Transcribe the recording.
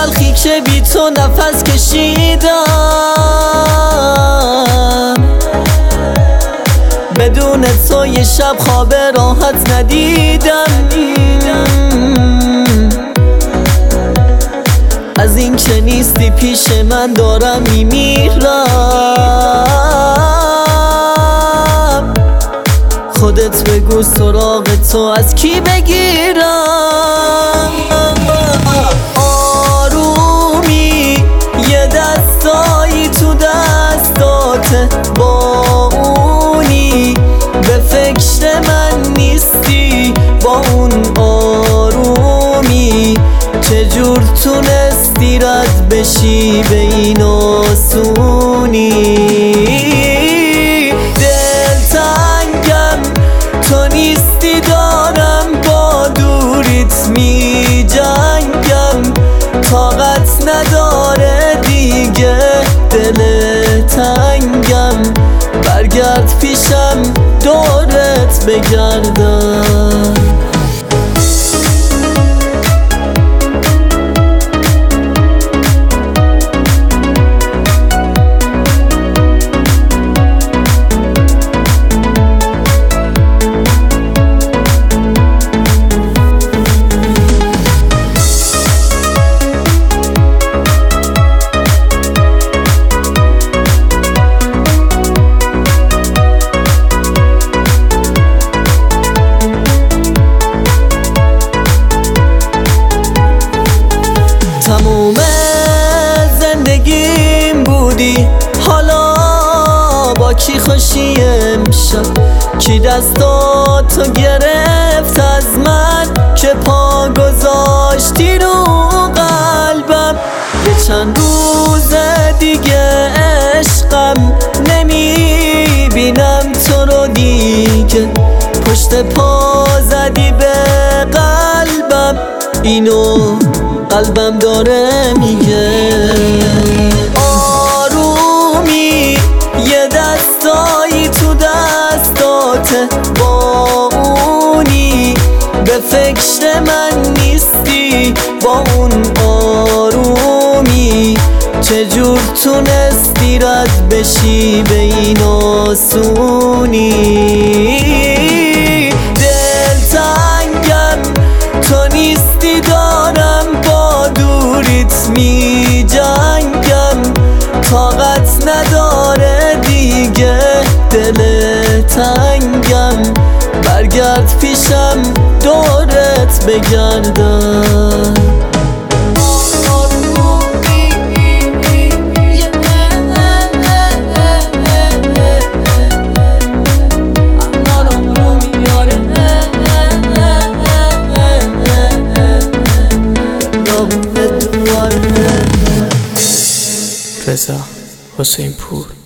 تلخی که بی تو نفس کشیدم، بدون تو یه شب خواب راحت ندیدم. از این که نیستی پیش من دارم میمیرم. خودت بگو سراغ تو از کی بگیرم. آرومی یه دستایی تو دستاته، با اونی به فکر من نیستی. با اون آرومی چجور تونستی رد بشی به این آسونی؟ دلتنگم تو نیستی، دارم با دوریت می جنگم. طاقت نداره دیگه دل تنگم، برگرد پیشم دورت بگردم. تموم زندگیم بودی، حالا با کی خوشی امشب؟ کی دستاتو گرفت از من که پا گذاشتی رو قلبم؟ یه چند روز دیگه عشقم، نمیبینم تو رو دیگه. پشت پا زدی به قلبم، اینو قلبم داره میگه. آرومی یه دستایی تو دستاته، با اونی به فکر من نیستی. با اون آرومی چجور تونستی رد بشی به این آسونی؟ دلتنگم تو نیستی، دارم با دوریت می جنگم. طاقت نداره دیگه دل تنگم، برگرد پیشم دورت بگردم. رضا حسین پور.